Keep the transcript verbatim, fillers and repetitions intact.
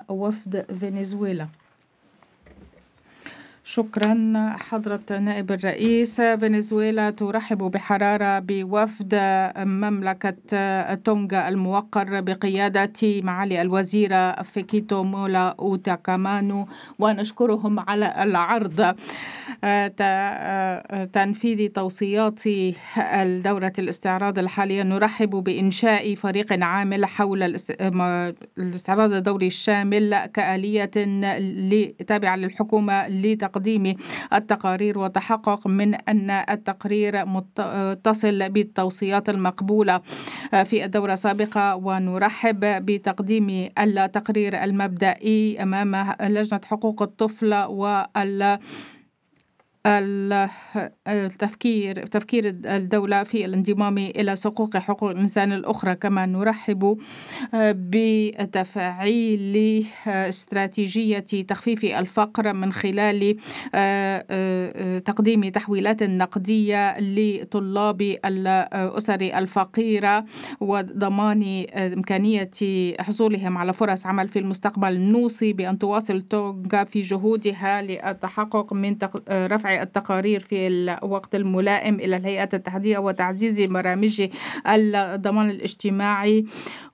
ووفد فنزويلا. شكرا حضرة نائب الرئيس. فنزويلا ترحب بحرارة بوفد مملكة تونغا الموقر بقيادة معالي الوزيرة فيكيتو مولا أوتاكامانو، ونشكرهم على العرض تنفيذ توصيات الدورة الاستعراض الحالية. نرحب بإنشاء فريق عامل حول الاستعراض الدوري الشامل كآلية تابعة للحكومة لتقديم التقارير وتحقق من أن التقرير متصل بالتوصيات المقبولة في الدورة السابقة. ونرحب بتقديم التقرير المبدئي أمام لجنة حقوق الطفل وال التفكير تفكير الدولة في الانضمام إلى صكوك حقوق الإنسان الأخرى. كما نرحب بتفعيل استراتيجية تخفيف الفقر من خلال تقديم تحويلات نقدية لطلاب الأسر الفقيرة وضمان إمكانية حصولهم على فرص عمل في المستقبل. نوصي بأن تواصل تونغا في جهودها للتحقق من رفع التقارير في الوقت الملائم إلى الهيئات التحديدية وتعزيز برامج الضمان الاجتماعي